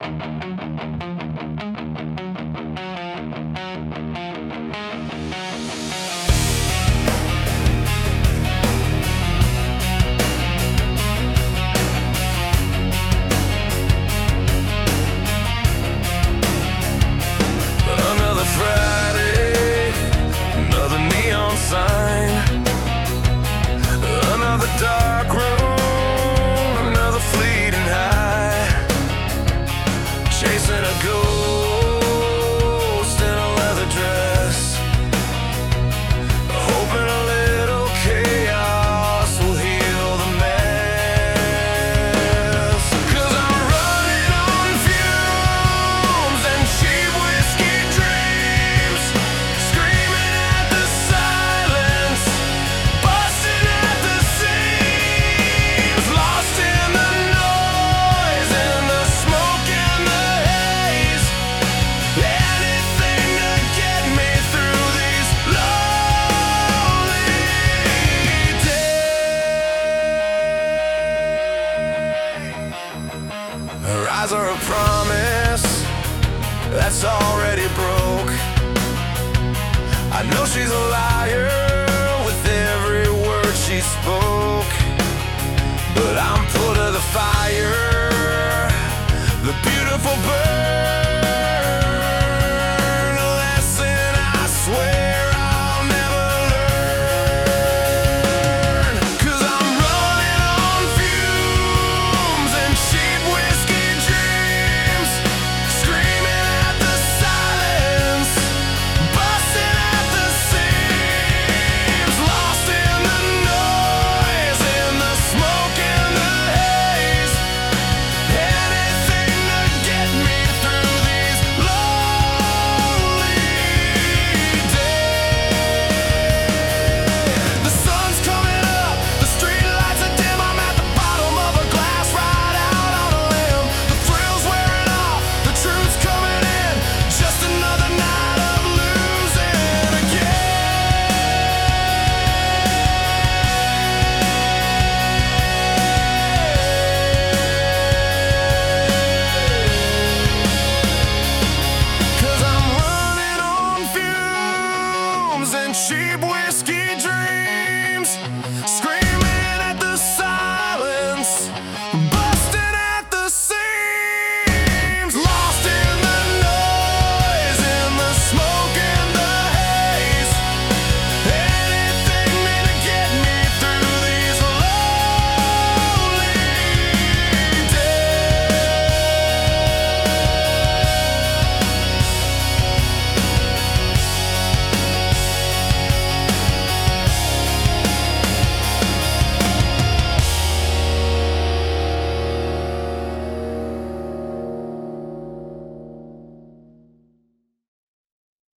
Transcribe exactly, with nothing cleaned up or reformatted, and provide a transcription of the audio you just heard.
Dark room, another fleeting high, chasing a ghost in a leather dress, hoping a little chaos will heal the mess. 'Cause I'm running on fumes and cheap whiskey dreams, screaming at the silence, busting at the her eyes are a promise that's already broke. I know she's a liar with every word she spoke, but I'm pulled to the fire, the beautiful bird.